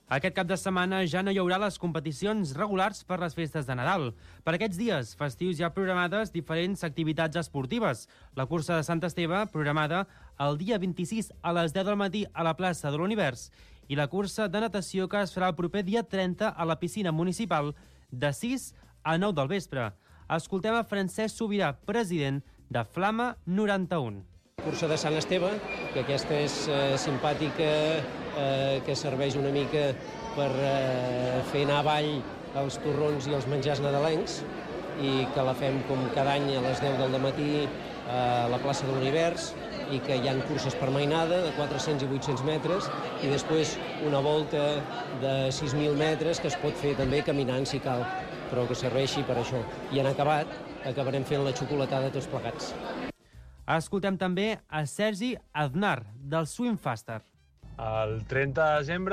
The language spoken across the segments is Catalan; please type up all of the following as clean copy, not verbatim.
Aquest cap de setmana ja no hi haurà les competicions regulars per les festes de Nadal. Per aquests dies festius hi ha programades diferents activitats esportives. La cursa de Sant Esteve, programada el dia 26 a les 10 del matí a la plaça de l'Univers, i la cursa de natació que es farà el proper dia 30 a la piscina municipal de 6 a 9 del vespre. Escoltem a Francesc Sobirà, president de Flama 91. Cursa de Sant Esteve, que aquesta és simpàtica, que serveix una mica per fer anar avall els torrons i els menjars nadalencs, i que la fem com cada any a les 10 del matí a la plaça de l'Univers, i que hi ha curses per mainada de 400 i 800 metres, i després una volta de 6.000 metres que es pot fer també caminant si cal, però que serveixi per això. I en acabat acabarem fent la xocolatada tots plegats. Escoltem també a Sergi Aznar, del Swim Faster. El 30 de desembre,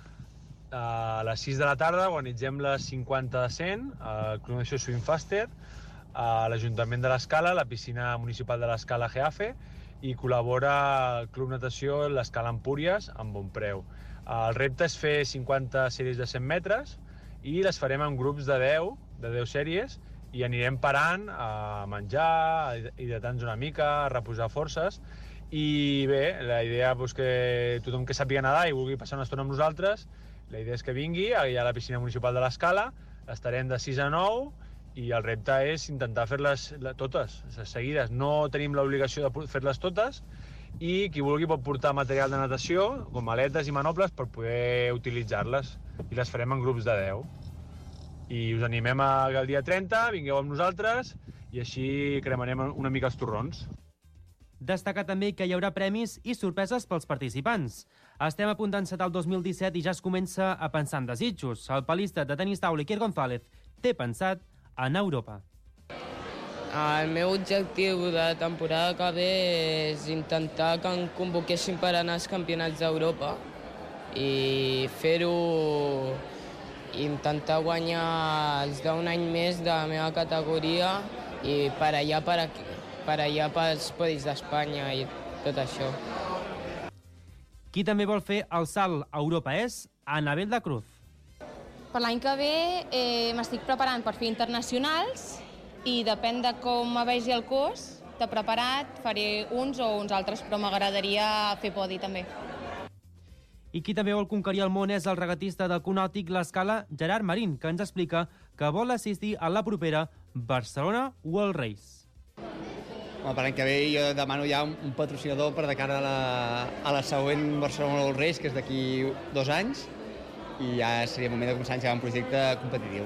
a les 6 de la tarda, organitzem les 50 de 100, al Club Natació Swim Faster, a l'Ajuntament de l'Escala, la piscina municipal de l'Escala GEAFE, i col·labora el Club Natació l'Escala Empúries amb bon preu. El repte és fer 50 sèries de 100 metres i les farem en grups de 10 sèries, i anirem parant a menjar, a hidratar-nos una mica, a reposar forces. I bé, la idea és que tothom que sàpiga nedar i vulgui passar una estona amb nosaltres, la idea és que vingui allà a la piscina municipal de l'Escala, estarem de 6 a 9, i el repte és intentar fer-les totes, seguides. No tenim l'obligació de fer-les totes, i qui vulgui pot portar material de natació, com maletes i manoples, per poder utilitzar-les, i les farem en grups de 10. I us animem el dia 30, vingueu amb nosaltres, i així cremarem una mica els torrons. Destacar també que hi haurà premis i sorpreses pels participants. Estem a punt d'encetar el 2017 i ja es comença a pensar en desitjos. El palista de tenis taula Iker González té pensat anar a Europa. El meu objectiu de temporada que ve és intentar que em convoquessin per anar als campionats d'Europa i fer-ho, intentar guanyar els d'un any més de la meva categoria i per allà pels podis d'Espanya i tot això. Qui també vol fer el salt a Europa és Anabel de Cruz. Per l'any que ve m'estic preparant per fer internacionals i depèn de com me vegi el curs, de preparat faré uns o uns altres, però m'agradaria fer podi també. I qui també vol conquerir el món és el regatista del Club Nàutic l'Escala, Gerard Marín, que ens explica que vol assistir a la propera Barcelona World Race. Per l'any que ve jo demano ja un patrocinador per de cara a la següent Barcelona World Race, que és d'aquí 2 anys, i ja seria el moment de començar a engegar un projecte competitiu.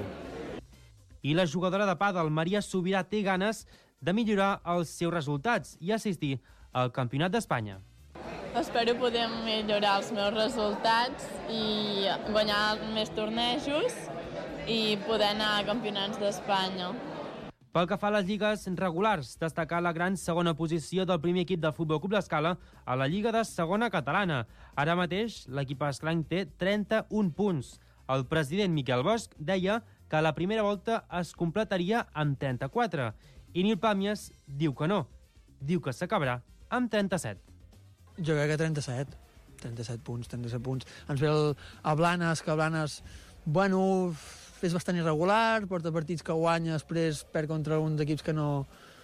I la jugadora de pàdel, Maria Sobirà, té ganes de millorar els seus resultats i assistir al Campionat d'Espanya. Espero poder millorar els meus resultats i guanyar més tornejos i poder anar a campionats d'Espanya. Pel que fa a les lligues regulars, destacar la gran segona posició del primer equip del Futbol Club l'Escala a la Lliga de Segona Catalana. Ara mateix, l'equip esclanc té 31 punts. El president Miquel Bosch deia que la primera volta es completaria amb 34. I Nil Pàmies diu que no. Diu que s'acabarà amb 37. Jo crec que 37 punts. Ens ve el Blanes, que el Blanes, bueno, és bastant irregular, porta partits que guanya, després perd contra uns equips que no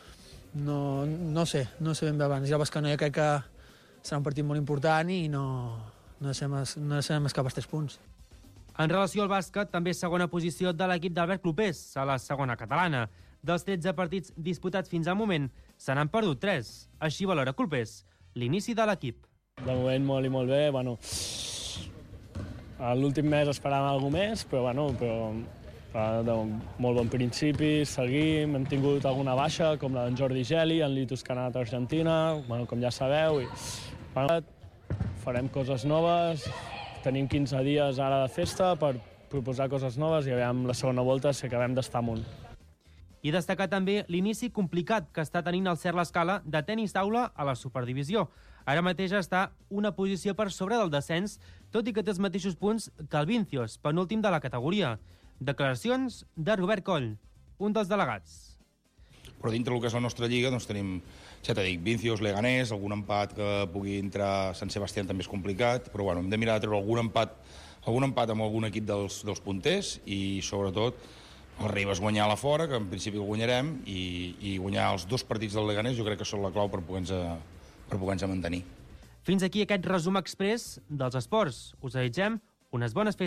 sé ben bé abans. I el Bascano jo crec que serà un partit molt important i no deixem escapar els 3 punts. En relació al bàsquet, també segona posició de l'equip d'Albert Clopés a la segona catalana. Dels 13 partits disputats fins al moment, se n'han perdut 3. Així valora Clopés l'inici de l'equip. De moment molt i molt bé. Bueno, l'últim mes esperàvem alguna més, però de molt bon principi, seguim, hem tingut alguna baixa, com la d'en Jordi Geli, en Litus, que ha anat a Argentina, com ja sabeu, i farem coses noves, tenim 15 dies ara de festa per proposar coses noves i aviam la segona volta si acabem d'estar amunt. I destacar també l'inici complicat que està tenint el Cert l'Escala de tenis taula a la Superdivisió. Ara mateix està una posició per sobre del descens, tot i que té els mateixos punts que el Vincios, penúltim de la categoria. Declaracions de Robert Coll, un dels delegats. Però dintre del que és la nostra lliga doncs tenim, ja t'he dit, Vincios, Leganés, algun empat que pugui entrar Sant Sebastián també és complicat, però bueno, hem de mirar de treure algun empat amb algun equip dels punters i sobretot el Ribes guanyar a la fora, que en principi el guanyarem, i guanyar els 2 partits del Leganés jo crec que són la clau per poder-nos mantenir. Fins aquí aquest resum exprés dels esports. Us desitgem unes bones festes.